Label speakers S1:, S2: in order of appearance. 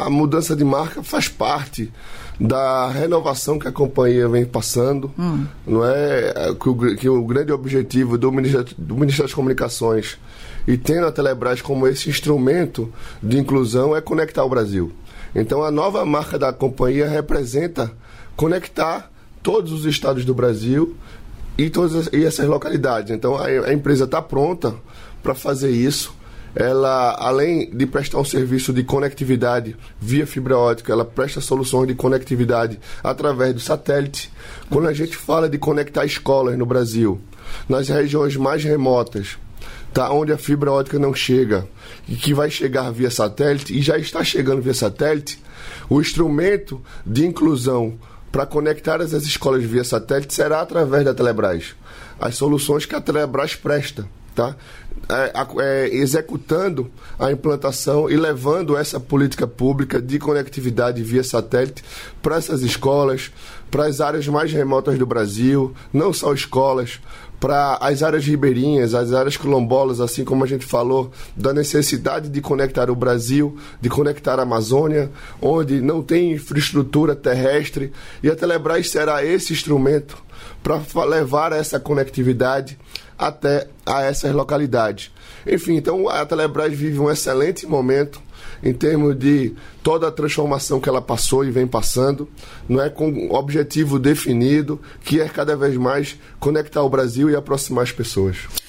S1: a mudança de marca faz parte da renovação que a companhia vem passando, não é? Que o grande objetivo do Ministério das Comunicações e tendo a Telebrás como esse instrumento de inclusão é conectar o Brasil. Então a nova marca da companhia representa conectar todos os estados do Brasil e essas localidades. Então a empresa está pronta para fazer isso. Ela, além de prestar um serviço de conectividade via fibra ótica, ela presta soluções de conectividade através do satélite. Quando a gente fala de conectar escolas no Brasil, nas regiões mais remotas, tá, onde a fibra ótica não chega, e que vai chegar via satélite, e já está chegando via satélite, o instrumento de inclusão para conectar essas escolas via satélite será através da Telebrás. As soluções que a Telebrás presta, tá? Executando a implantação e levando essa política pública de conectividade via satélite para essas escolas, para as áreas mais remotas do Brasil, não só escolas, para as áreas ribeirinhas, as áreas quilombolas, assim como a gente falou, da necessidade de conectar o Brasil, de conectar a Amazônia, onde não tem infraestrutura terrestre, e a Telebrás será esse instrumento para levar essa conectividade até a essas localidades. Enfim, então a Telebrás vive um excelente momento em termos de toda a transformação que ela passou e vem passando, não é, com um objetivo definido, que é cada vez mais conectar o Brasil e aproximar as pessoas.